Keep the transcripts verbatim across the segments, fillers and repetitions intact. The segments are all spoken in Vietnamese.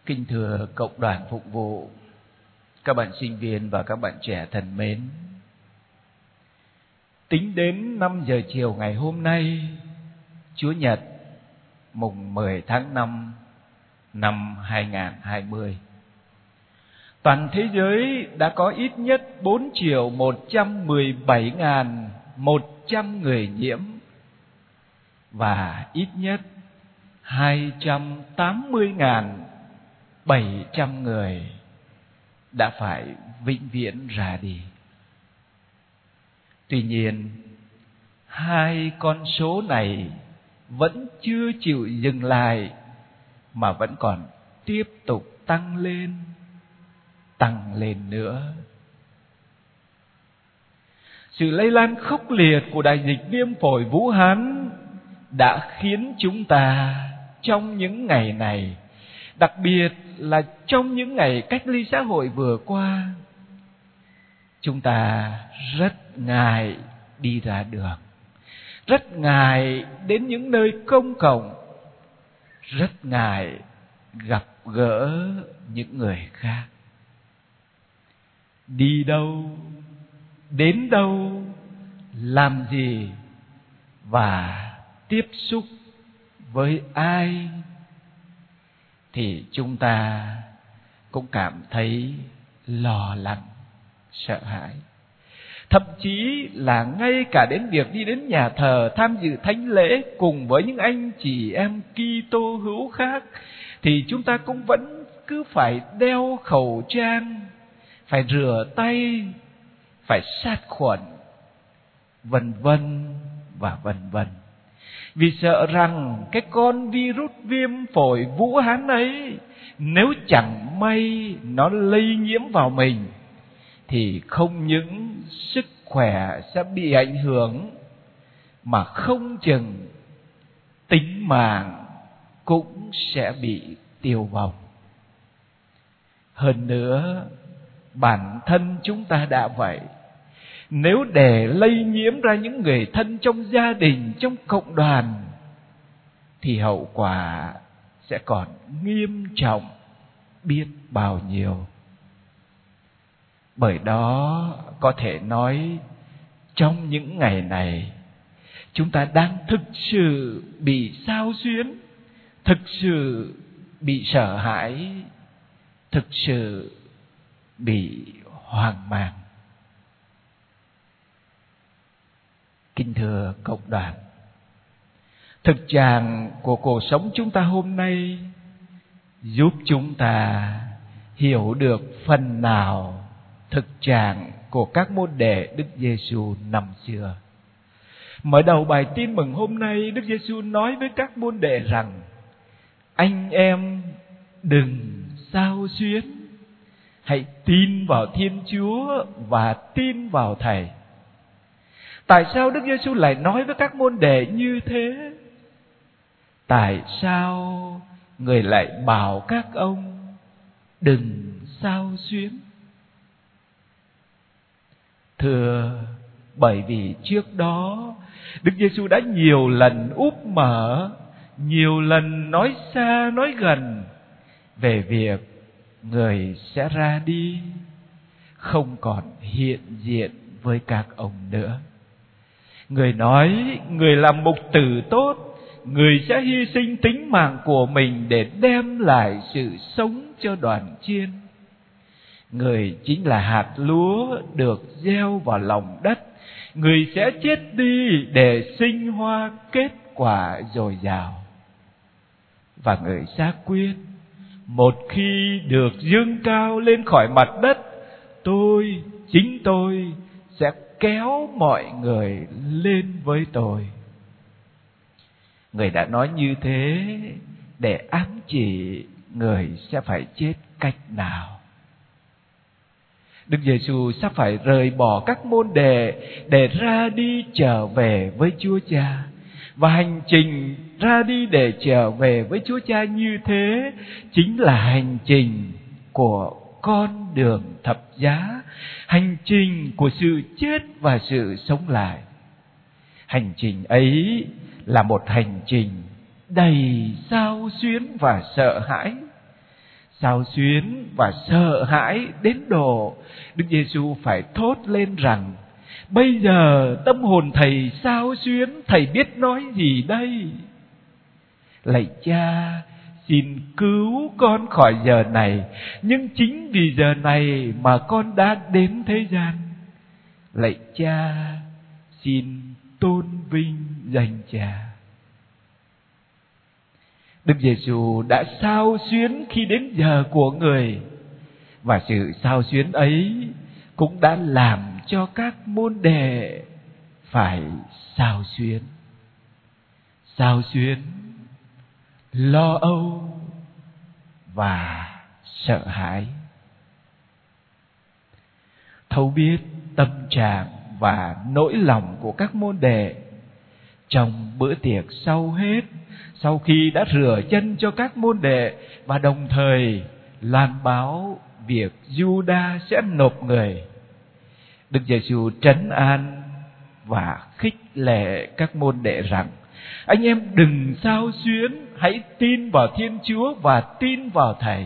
Kính thưa cộng đoàn phục vụ, các bạn sinh viên và các bạn trẻ thân mến, tính đến năm giờ chiều ngày hôm nay, Chúa Nhật, mùng mười tháng năm năm hai nghìn không trăm hai mươi, toàn thế giới đã có ít nhất bốn triệu một trăm mười bảy nghìn một trăm người nhiễm và ít nhất hai trăm tám mươi nghìn bảy trăm người đã phải vĩnh viễn ra đi. Tuy nhiên, hai con số này vẫn chưa chịu dừng lại mà vẫn còn tiếp tục tăng lên, tăng lên nữa. Sự lây lan khốc liệt của đại dịch viêm phổi Vũ Hán đã khiến chúng ta trong những ngày này, đặc biệt là trong những ngày cách ly xã hội vừa qua, chúng ta rất ngại đi ra đường, rất ngại đến những nơi công cộng, rất ngại gặp gỡ những người khác. Đi đâu, đến đâu, làm gì và tiếp xúc với ai thì chúng ta cũng cảm thấy lo lắng, sợ hãi. Thậm chí là ngay cả đến việc đi đến nhà thờ tham dự thánh lễ cùng với những anh chị em Kitô hữu khác thì chúng ta cũng vẫn cứ phải đeo khẩu trang, phải rửa tay, phải sát khuẩn, vân vân và vân vân. Vì sợ rằng cái con virus viêm phổi Vũ Hán ấy, nếu chẳng may nó lây nhiễm vào mình thì không những sức khỏe sẽ bị ảnh hưởng, mà không chừng tính mạng cũng sẽ bị tiêu vong. Hơn nữa, bản thân chúng ta đã vậy, nếu để lây nhiễm ra những người thân trong gia đình, trong cộng đoàn thì hậu quả sẽ còn nghiêm trọng biết bao nhiêu. Bởi đó có thể nói trong những ngày này chúng ta đang thực sự bị xao xuyến, thực sự bị sợ hãi, thực sự bị hoang mang. Kính thưa cộng đoàn, thực trạng của cuộc sống chúng ta hôm nay giúp chúng ta hiểu được phần nào thực trạng của các môn đệ Đức Giêsu năm xưa. Mở đầu bài tin mừng hôm nay, Đức Giêsu nói với các môn đệ rằng: anh em đừng xao xuyến, hãy tin vào Thiên Chúa và tin vào Thầy. Tại sao Đức Giêsu lại nói với các môn đệ như thế? Tại sao Người lại bảo các ông đừng xao xuyến? Thưa, bởi vì trước đó Đức Giêsu đã nhiều lần úp mở, nhiều lần nói xa nói gần về việc Người sẽ ra đi, không còn hiện diện với các ông nữa. Người nói Người là mục tử tốt, Người sẽ hy sinh tính mạng của mình để đem lại sự sống cho đoàn chiên. Người chính là hạt lúa được gieo vào lòng đất, Người sẽ chết đi để sinh hoa kết quả dồi dào. Và Người xác quyết, một khi được dương cao lên khỏi mặt đất, tôi, chính tôi sẽ kéo mọi người lên với tôi. Người đã nói như thế để ám chỉ Người sẽ phải chết cách nào. Đức Giêsu sắp phải rời bỏ các môn đệ để ra đi trở về với Chúa Cha. Và hành trình ra đi để trở về với Chúa Cha như thế chính là hành trình của con đường thập giá, hành trình của sự chết và sự sống lại. Hành trình ấy là một hành trình đầy xao xuyến và sợ hãi. xao xuyến và sợ hãi đến độ Đức Giêsu phải thốt lên rằng: bây giờ tâm hồn thầy xao xuyến, thầy biết nói gì đây? Lạy Cha, xin cứu con khỏi giờ này, nhưng chính vì giờ này mà con đã đến thế gian. Lạy Cha, xin tôn vinh danh Cha. Đức Giêsu đã xao xuyến khi đến giờ của người, và sự xao xuyến ấy cũng đã làm cho các môn đệ phải xao xuyến. Xao xuyến, lo âu và sợ hãi. Thấu biết tâm trạng và nỗi lòng của các môn đệ trong bữa tiệc sau hết, sau khi đã rửa chân cho các môn đệ và đồng thời loan báo việc Giu-đa sẽ nộp người, Đức Giêsu trấn an và khích lệ các môn đệ rằng: anh em đừng xao xuyến, hãy tin vào Thiên Chúa và tin vào Thầy.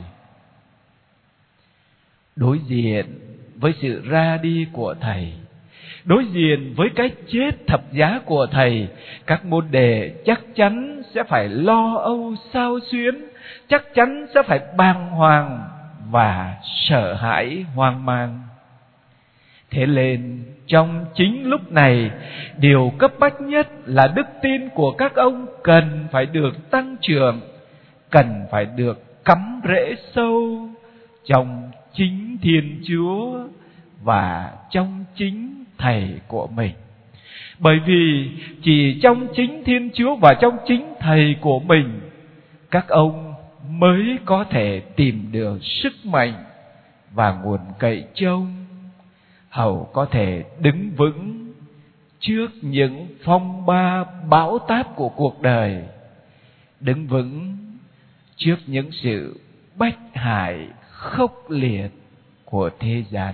Đối diện với sự ra đi của Thầy, đối diện với cái chết thập giá của Thầy, các môn đệ chắc chắn sẽ phải lo âu xao xuyến, chắc chắn sẽ phải bàng hoàng và sợ hãi hoang mang. Thế nên trong chính lúc này, điều cấp bách nhất là đức tin của các ông cần phải được tăng trưởng, cần phải được cắm rễ sâu trong chính Thiên Chúa và trong chính Thầy của mình. Bởi vì chỉ trong chính Thiên Chúa và trong chính Thầy của mình, các ông mới có thể tìm được sức mạnh và nguồn cậy trông, hầu có thể đứng vững trước những phong ba bão táp của cuộc đời, đứng vững trước những sự bách hại khốc liệt của thế gian.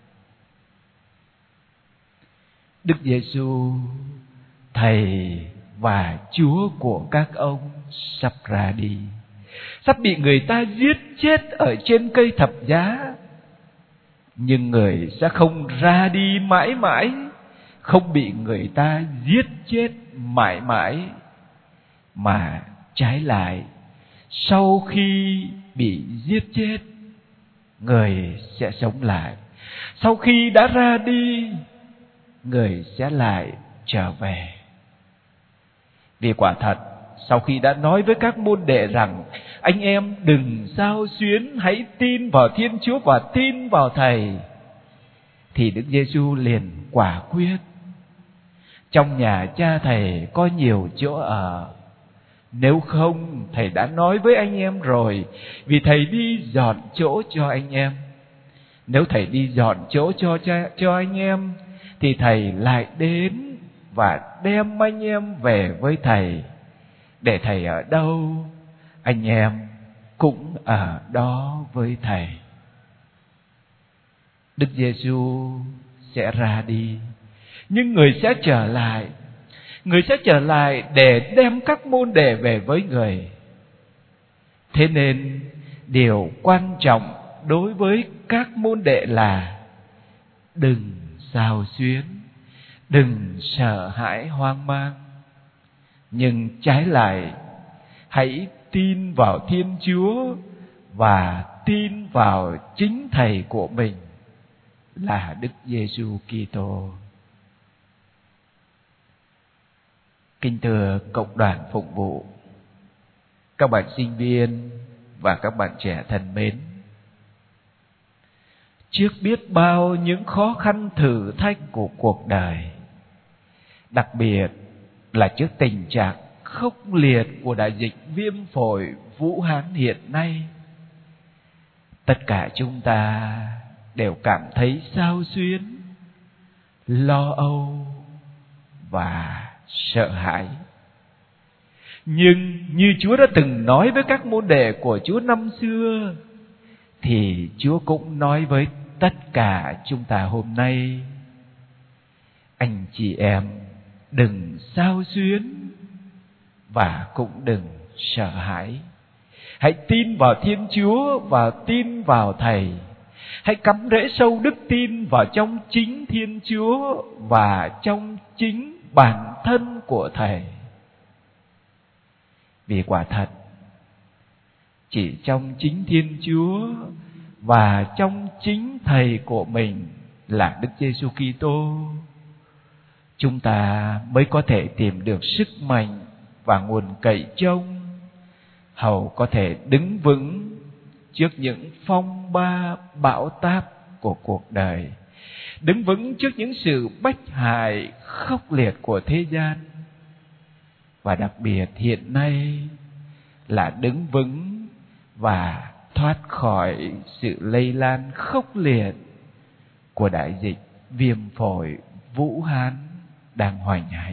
Đức Giêsu, Thầy và Chúa của các ông, sắp ra đi, sắp bị người ta giết chết ở trên cây thập giá. Nhưng người sẽ không ra đi mãi mãi, không bị người ta giết chết mãi mãi, mà trái lại, sau khi bị giết chết, người sẽ sống lại. Sau khi đã ra đi, người sẽ lại trở về. Vì quả thật, sau khi đã nói với các môn đệ rằng: anh em đừng xao xuyến, hãy tin vào Thiên Chúa và tin vào Thầy, thì Đức Giêsu liền quả quyết: trong nhà Cha Thầy có nhiều chỗ ở, nếu không Thầy đã nói với anh em rồi, vì Thầy đi dọn chỗ cho anh em. Nếu Thầy đi dọn chỗ cho, cha, cho anh em, thì Thầy lại đến và đem anh em về với Thầy, để Thầy ở đâu, anh em cũng ở đó với Thầy. Đức Giêsu sẽ ra đi, nhưng người sẽ trở lại. Người sẽ trở lại để đem các môn đệ về với người. Thế nên điều quan trọng đối với các môn đệ là đừng xao xuyến, đừng sợ hãi hoang mang, nhưng trái lại hãy tin vào Thiên Chúa và tin vào chính Thầy của mình là Đức Giêsu Kitô. Kính thưa cộng đoàn phụng vụ, các bạn sinh viên và các bạn trẻ thân mến, trước biết bao những khó khăn thử thách của cuộc đời, đặc biệt là trước tình trạng khốc liệt của đại dịch viêm phổi Vũ Hán hiện nay, tất cả chúng ta đều cảm thấy xao xuyến, lo âu và sợ hãi. Nhưng như Chúa đã từng nói với các môn đệ của Chúa năm xưa, thì Chúa cũng nói với tất cả chúng ta hôm nay: anh chị em đừng xao xuyến và cũng đừng sợ hãi. Hãy tin vào Thiên Chúa và tin vào Thầy. Hãy cắm rễ sâu đức tin vào trong chính Thiên Chúa và trong chính bản thân của Thầy. Vì quả thật, chỉ trong chính Thiên Chúa và trong chính Thầy của mình là Đức Giêsu Kitô, chúng ta mới có thể tìm được sức mạnh và nguồn cậy trông, hầu có thể đứng vững trước những phong ba bão táp của cuộc đời, đứng vững trước những sự bách hại khốc liệt của thế gian, và đặc biệt hiện nay là đứng vững và thoát khỏi sự lây lan khốc liệt của đại dịch viêm phổi Vũ Hán đang hoành hành.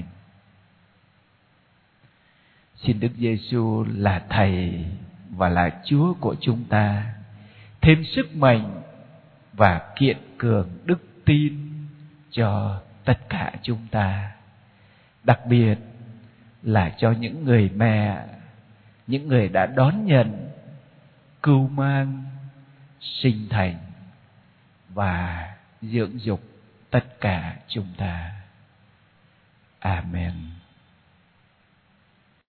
Xin Đức Giêsu là Thầy và là Chúa của chúng ta thêm sức mạnh và kiện cường đức tin cho tất cả chúng ta, đặc biệt là cho những người mẹ, những người đã đón nhận, cưu mang, sinh thành và dưỡng dục tất cả chúng ta. Amen.